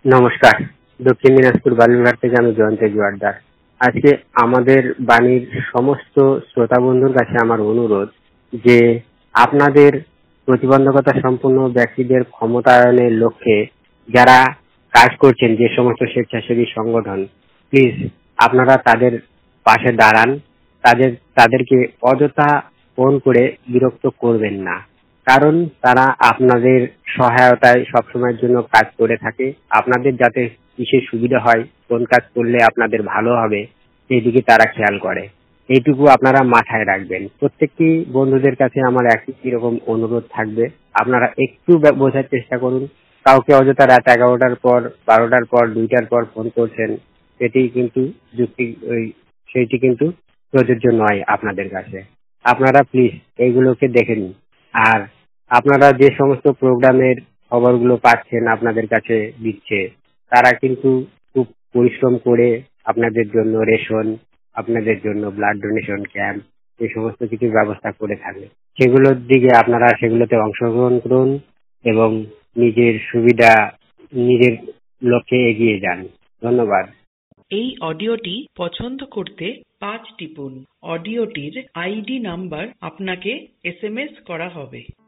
নমস্কার, দক্ষিণ দিনাজপুর বালুরঘাট থেকে আমি জয়ন্ত জোয়ারদার। আজকে আমাদের বাণীর সমস্ত শ্রোতা বন্ধুর কাছে আমার অনুরোধ যে আপনাদের প্রতিবন্ধকতা সম্পন্ন ব্যক্তিদের ক্ষমতায়নের লক্ষ্যে যারা কাজ করছেন, যে সমস্ত স্বেচ্ছাসেবী সংগঠন, প্লিজ আপনারা তাদের পাশে দাঁড়ান। তাদেরকে অযথা ফোন করে বিরক্ত করবেন না, কারণ তারা আপনাদের সহায়তায় সবসময়ের জন্য কাজ করে থাকে। আপনাদের যাতে কিসের সুবিধা হয়, কোন কাজ করলে আপনাদের ভালো হবে, সেই দিকে তারা খেয়াল করে। এইটুকু আপনারা মাথায় রাখবেন। প্রত্যেকটি বন্ধুদের কাছে আমার একই রকম অনুরোধ থাকবে, আপনারা একটু বোঝার চেষ্টা করুন। কাউকে অযথা রাত 11টার পর, 12টার পর, 2টার পর ফোন করছেন, সেইটি কিন্তু প্রযোজ্য নয় আপনাদের কাছে। আপনারা প্লিজ এইগুলোকে দেখে নিন। আর আপনারা যে সমস্ত প্রোগ্রামের খবরগুলো পাচ্ছেন, আপনাদের কাছে দিচ্ছে, তারা কিন্তু খুব পরিশ্রম করে আপনাদের জন্য রেশন, আপনাদের জন্য ব্লাড ডোনেশন ক্যাম্প, এই সমস্ত কিছুর ব্যবস্থা করে থাকে। সেগুলোতে অংশগ্রহণ করুন এবং নিজের লক্ষ্যে এগিয়ে যান। ধন্যবাদ। এই অডিওটি পছন্দ করতে 5 টিপুন। অডিওটির আইডি নাম্বার আপনাকে SMS করা হবে।